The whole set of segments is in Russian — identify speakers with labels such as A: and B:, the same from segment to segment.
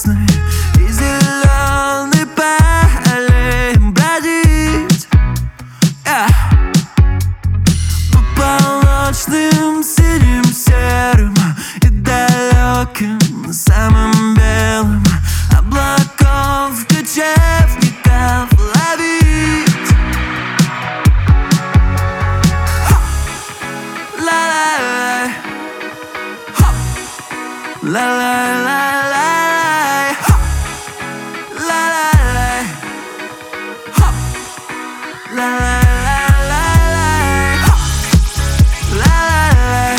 A: красный и зеленый по аллеям бродить, по полночным синим, серым и далеким, самым белым облаков кочевников ловить. Ла-ла-лай, ла-ла-ла-лай, ла-ла-лай, ла-ла-ла-лай, ла-ла-лай,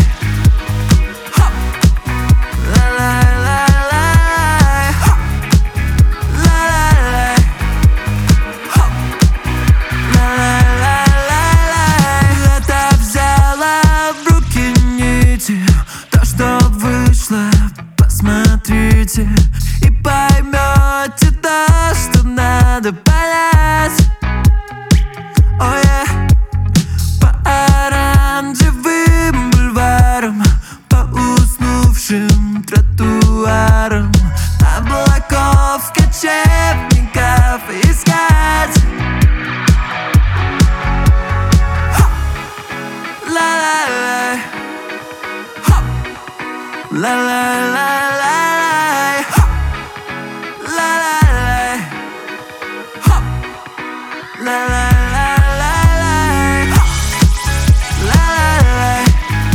A: ла-ла-ла-лай, ла-ла-лай, ла-ла-ла-лай. Это взяла в руки нити, то, что вышло, посмотрите и поймете то, что надо понять. Oh yeah. По оранжевым бульварам, по уснувшим тротуарам облаков кочевников искать. Ла-ла-лай, ла-ла-ла-лай, ла-ла-лай, ла-ла-ла-лай, ла-ла-лай,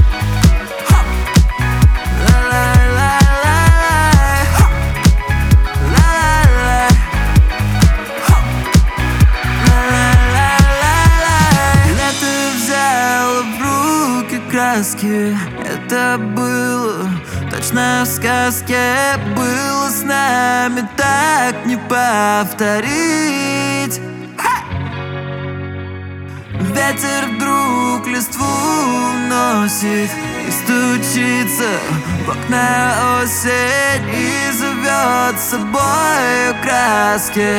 A: ла-ла-ла-лай, ла-ла-лай, ла-ла-ла-лай. Когда ты взял в руки краски, это было точно в сказке, было с нами, так не повторить. Ветер вдруг листву носит и стучится в окна осень, и зовет с собой краски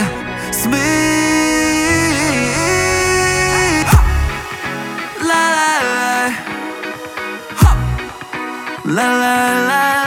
A: смыть. Ла-ла-лай, ла-ла-лай.